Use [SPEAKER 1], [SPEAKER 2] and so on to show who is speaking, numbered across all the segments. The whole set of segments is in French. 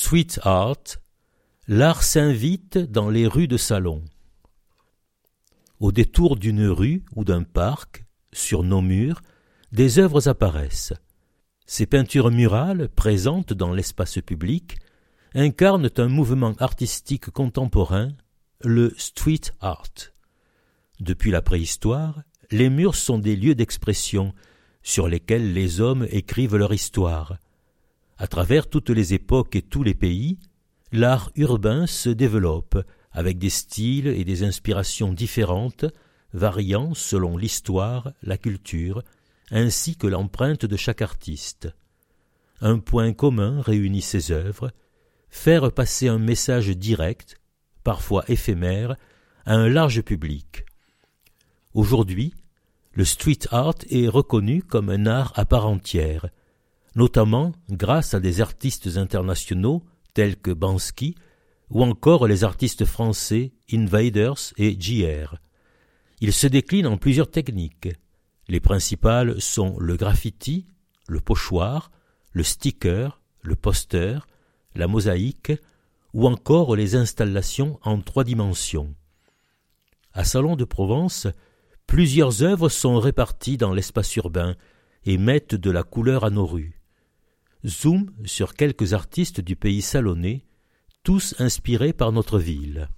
[SPEAKER 1] Street art, l'art s'invite dans les rues de salon. Au détour d'une rue ou d'un parc, sur nos murs, des œuvres apparaissent. Ces peintures murales, présentes dans l'espace public, incarnent un mouvement artistique contemporain, le street art. Depuis la préhistoire, les murs sont des lieux d'expression sur lesquels les hommes écrivent leur histoire. À travers toutes les époques et tous les pays, l'art urbain se développe avec des styles et des inspirations différentes, variant selon l'histoire, la culture, ainsi que l'empreinte de chaque artiste. Un point commun réunit ces œuvres, faire passer un message direct, parfois éphémère, à un large public. Aujourd'hui, le street art est reconnu comme un art à part entière, notamment grâce à des artistes internationaux tels que Banksy ou encore les artistes français Invaders et JR. Il se décline en plusieurs techniques. Les principales sont le graffiti, le pochoir, le sticker, le poster, la mosaïque ou encore les installations en 3 dimensions. À Salon de Provence, plusieurs œuvres sont réparties dans l'espace urbain et mettent de la couleur à nos rues. Zoom sur quelques artistes du pays salonnais, tous inspirés par notre ville.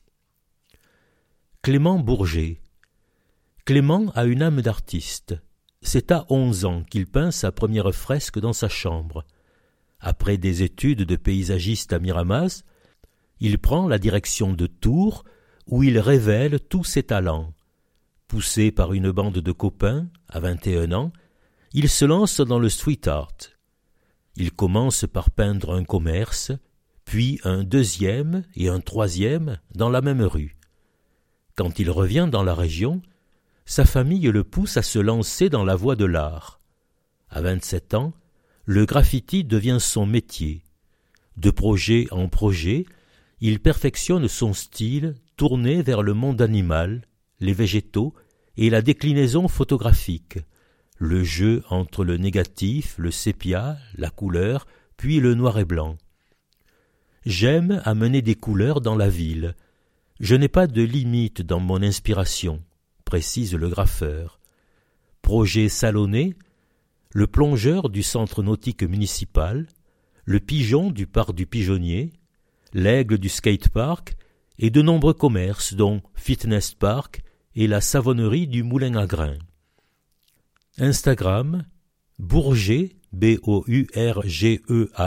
[SPEAKER 1] Clément Bourget. Clément a une âme d'artiste. C'est à 11 ans qu'il peint sa première fresque dans sa chambre. Après des études de paysagiste à Miramas, il prend la direction de Tours, où il révèle tous ses talents. Poussé par une bande de copains, à 21 ans, il se lance dans le street art. Il commence par peindre un commerce, puis un 2e et un 3e dans la même rue. Quand il revient dans la région, sa famille le pousse à se lancer dans la voie de l'art. À 27 ans, le graffiti devient son métier. De projet en projet, il perfectionne son style tourné vers le monde animal, les végétaux et la déclinaison photographique, le jeu entre le négatif, le sépia, la couleur, puis le noir et blanc. J'aime amener des couleurs dans la ville. Je n'ai pas de limite dans mon inspiration, précise le graffeur. Projet salonné, le plongeur du centre nautique municipal, le pigeon du parc du Pigeonnier, l'aigle du skatepark et de nombreux commerces dont Fitness Park et la savonnerie du Moulin à Grains. Instagram, Bourget, Bourgeais,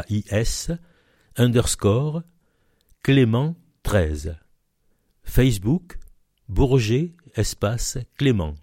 [SPEAKER 1] _ Clément 13. Facebook, Bourget, Clément.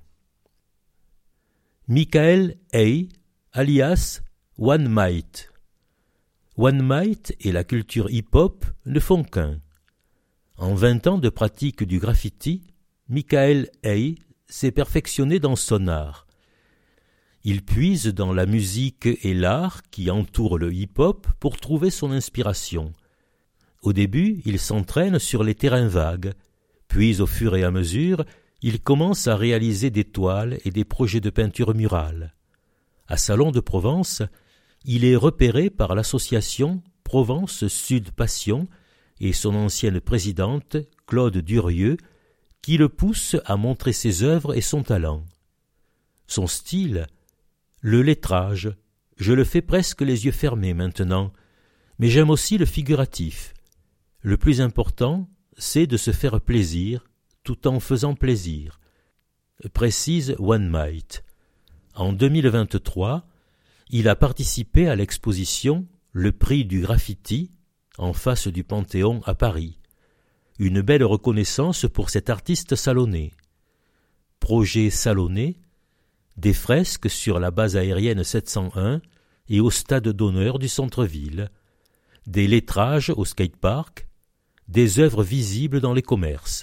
[SPEAKER 1] Michael Hay, alias One Might. One Might et la culture hip-hop ne font qu'un. En 20 ans de pratique du graffiti, Michael Hay s'est perfectionné dans son art. Il puise dans la musique et l'art qui entourent le hip-hop pour trouver son inspiration. Au début, il s'entraîne sur les terrains vagues, puis au fur et à mesure, il commence à réaliser des toiles et des projets de peinture murale. À Salon de Provence, il est repéré par l'association Provence Sud Passion et son ancienne présidente, Claude Durieux, qui le pousse à montrer ses œuvres et son talent. Son style, le lettrage, je le fais presque les yeux fermés maintenant, mais j'aime aussi le figuratif. Le plus important, c'est de se faire plaisir tout en faisant plaisir, précise One Might. En 2023, il a participé à l'exposition Le prix du graffiti en face du Panthéon à Paris. Une belle reconnaissance pour cet artiste salonnais. Projet salonné, des fresques sur la base aérienne 701 et au stade d'honneur du centre-ville, des lettrages au skatepark, des œuvres visibles dans les commerces.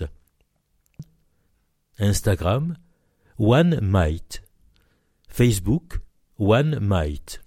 [SPEAKER 1] Instagram, One Might. Facebook, One Might.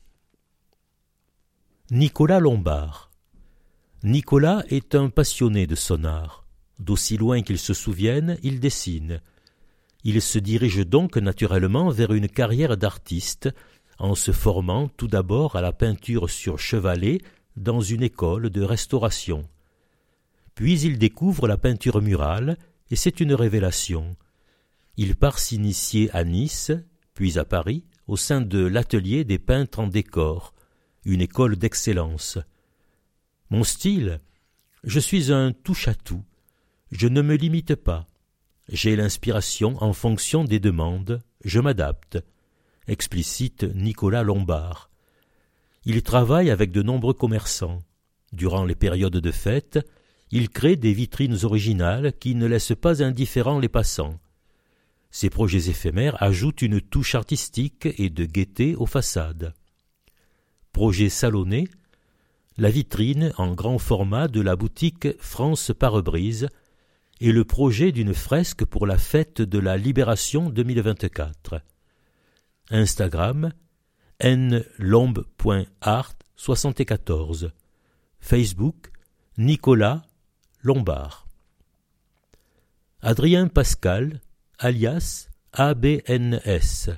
[SPEAKER 1] Nicolas Lombard. Nicolas est un passionné de son art. D'aussi loin qu'il se souvienne, il dessine. Il se dirige donc naturellement vers une carrière d'artiste, en se formant tout d'abord à la peinture sur chevalet dans une école de restauration. Puis il découvre la peinture murale et c'est une révélation. Il part s'initier à Nice, puis à Paris, au sein de l'atelier des peintres en décor, une école d'excellence. Mon style, je suis un touche-à-tout. Je ne me limite pas. J'ai l'inspiration en fonction des demandes, je m'adapte, explicite Nicolas Lombard. Il travaille avec de nombreux commerçants. Durant les périodes de fête, il crée des vitrines originales qui ne laissent pas indifférents les passants. Ces projets éphémères ajoutent une touche artistique et de gaieté aux façades. Projet salonné, la vitrine en grand format de la boutique France Pare-Brise et le projet d'une fresque pour la fête de la Libération 2024. Instagram, nlombe.art74. Facebook, Nicolas Lombard. Adrien Pascal, alias ABNS.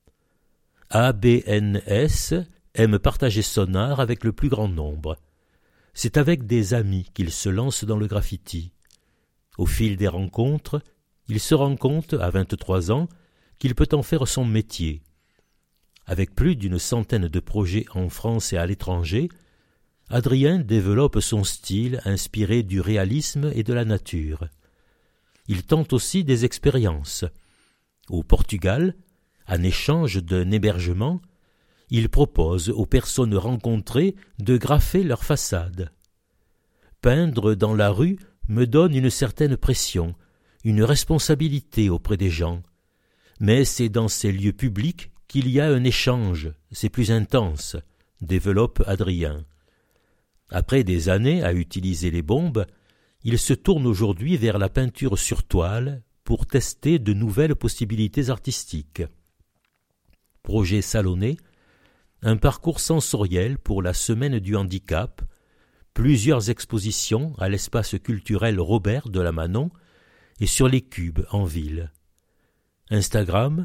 [SPEAKER 1] ABNS aime partager son art avec le plus grand nombre. C'est avec des amis qu'il se lance dans le graffiti. Au fil des rencontres, il se rend compte, à 23 ans, qu'il peut en faire son métier. Avec plus d'une centaine de projets en France et à l'étranger, Adrien développe son style inspiré du réalisme et de la nature. Il tente aussi des expériences. Au Portugal, en échange d'un hébergement, il propose aux personnes rencontrées de graffer leur façade. Peindre dans la rue me donne une certaine pression, une responsabilité auprès des gens. Mais c'est dans ces lieux publics qu'il y a un échange, c'est plus intense, développe Adrien. Après des années à utiliser les bombes, il se tourne aujourd'hui vers la peinture sur toile pour tester de nouvelles possibilités artistiques. Projet salonné, un parcours sensoriel pour la Semaine du handicap, plusieurs expositions à l'espace culturel Robert de la Manon et sur les cubes en ville. Instagram,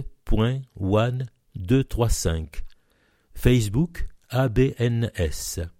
[SPEAKER 1] abns.one235. Facebook, ABNS.